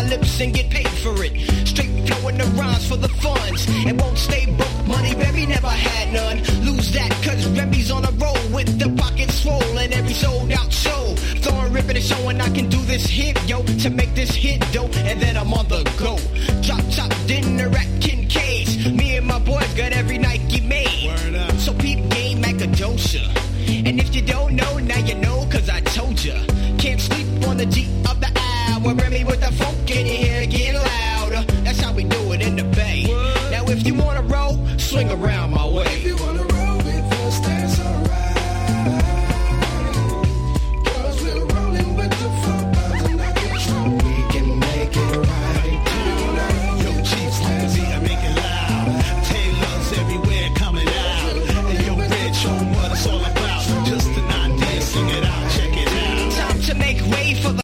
lips and get paid for it. Straight flowing the rhymes for the funds. And won't stay broke, money Remy never had none. Lose that cause Remy's on a roll with the pockets swole and every sold out show. Throwing, ripping and showing I can do this hit, yo, to make this hit, though, and then I'm on the go. Chop, chop, dinner at Kincaid's. Me and my boys got every Nike made. So peep game Macadosha. And if you don't know, now you know, cause I told ya. Can't sleep on the G of the hour. Remy with the funk in your hair getting louder. That's how we do it in the Bay. Now if you wanna roll, swing around my way.